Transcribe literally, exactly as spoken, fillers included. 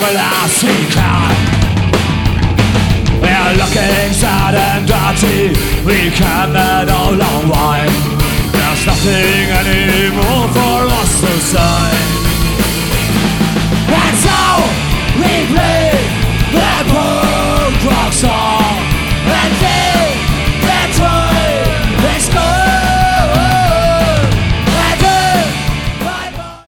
last we can. We're looking sad and dirty, we can a long way. There's nothing